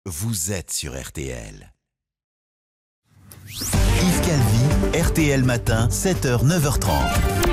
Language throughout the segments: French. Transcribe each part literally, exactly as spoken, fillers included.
vous êtes sur R T L. Yves Calvi, R T L Matin, sept heures neuf heures trente.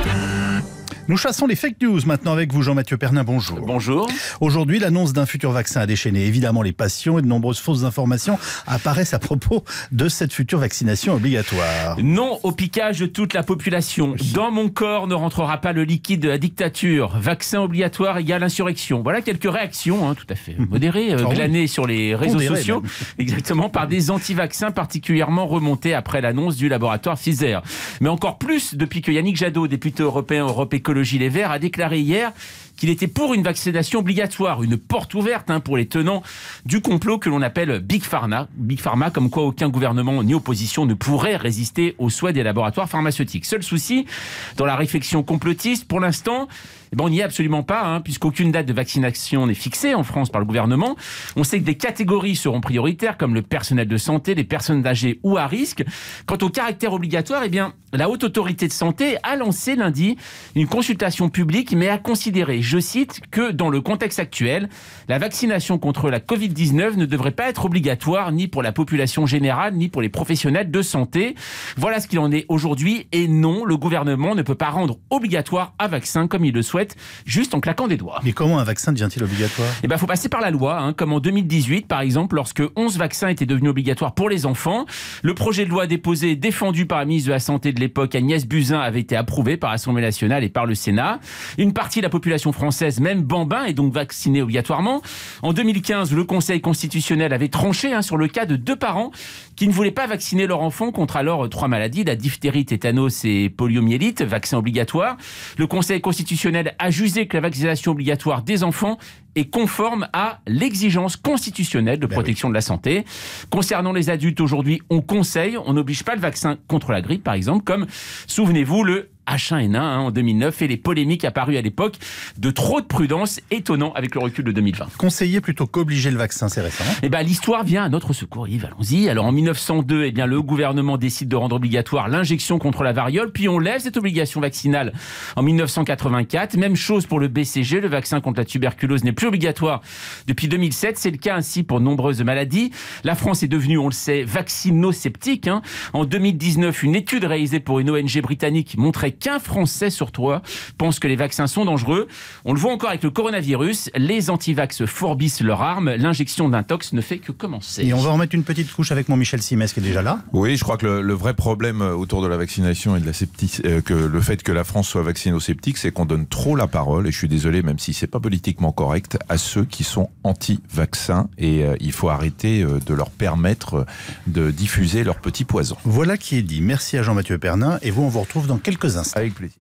Nous chassons les fake news maintenant avec vous, Jean-Mathieu Pernin, bonjour. Bonjour. Aujourd'hui, l'annonce d'un futur vaccin a déchaîné évidemment les passions et de nombreuses fausses informations apparaissent à propos de cette future vaccination obligatoire. Non au piquage de toute la population. Dans mon corps ne rentrera pas le liquide de la dictature. Vaccin obligatoire égale insurrection. Voilà quelques réactions, hein, tout à fait modérées, euh, glanées oui. sur les réseaux Pondéré, sociaux, même. exactement, par des anti-vaccins particulièrement remontés après l'annonce du laboratoire Pfizer. Mais encore plus depuis que Yannick Jadot, député européen Europe Écologie Les Verts, a déclaré hier qu'il était pour une vaccination obligatoire, une porte ouverte hein, pour les tenants du complot que l'on appelle Big Pharma. Big Pharma, comme quoi aucun gouvernement ni opposition ne pourrait résister aux souhaits des laboratoires pharmaceutiques. Seul souci, dans la réflexion complotiste, pour l'instant, eh ben on n'y est absolument pas, hein, puisqu'aucune date de vaccination n'est fixée en France par le gouvernement. On sait que des catégories seront prioritaires, comme le personnel de santé, les personnes âgées ou à risque. Quant au caractère obligatoire, eh bien, la Haute Autorité de Santé a lancé lundi une consultation publique, mais a considéré, je cite, que dans le contexte actuel, la vaccination contre la covid dix-neuf ne devrait pas être obligatoire ni pour la population générale, ni pour les professionnels de santé. Voilà ce qu'il en est aujourd'hui. Et non, le gouvernement ne peut pas rendre obligatoire un vaccin comme il le souhaite, juste en claquant des doigts. Mais comment un vaccin devient-il obligatoire ? Eh ben, il faut passer par la loi, hein, comme en deux mille dix-huit, par exemple, lorsque onze vaccins étaient devenus obligatoires pour les enfants. Le projet de loi déposé et défendu par la ministre de la Santé de l'époque, Agnès Buzyn, avait été approuvé par l'Assemblée nationale et par le Sénat. Une partie de la population française, même bambin, est donc vaccinée obligatoirement. En deux mille quinze, le Conseil constitutionnel avait tranché hein, sur le cas de deux parents qui ne voulaient pas vacciner leur enfant contre alors trois maladies, la diphtérie, tétanos et poliomyélite, vaccin obligatoire. Le Conseil constitutionnel a jugé que la vaccination obligatoire des enfants est conforme à l'exigence constitutionnelle de protection ben oui. de la santé. Concernant les adultes, aujourd'hui, on conseille, on n'oblige pas le vaccin contre la grippe, par exemple, comme, souvenez-vous, le H un N un hein, en deux mille neuf et les polémiques apparues à l'époque de trop de prudence, étonnant avec le recul de deux mille vingt. Conseiller plutôt qu'obliger le vaccin, c'est récent. Eh ben, l'histoire vient à notre secours, Yves, allons-y. Alors en mille neuf cent deux, eh bien, le gouvernement décide de rendre obligatoire l'injection contre la variole, puis on lève cette obligation vaccinale en mille neuf cent quatre-vingt-quatre. Même chose pour le B C G, le vaccin contre la tuberculose n'est plus obligatoire depuis deux mille sept. C'est le cas ainsi pour de nombreuses maladies. La France est devenue, on le sait, vaccinosceptique. Hein. En deux mille dix-neuf, une étude réalisée pour une O N G britannique montrait qu'un Français sur trois pense que les vaccins sont dangereux. On le voit encore avec le coronavirus. Les antivax fourbissent leur arme. L'injection d'intox ne fait que commencer. Et on va en mettre une petite couche avec mon Michel Simès qui est déjà là. Oui, je crois que le, le vrai problème autour de la vaccination et de la sceptique, euh, que le fait que la France soit vaccinosceptique, c'est qu'on donne trop la parole, et je suis désolé, même si c'est pas politiquement correct, à ceux qui sont anti-vaccins. Et euh, il faut arrêter euh, de leur permettre de diffuser leur petit poison. Voilà qui est dit. Merci à Jean-Mathieu Pernin. Et vous, on vous retrouve dans quelques instants. Avec plaisir.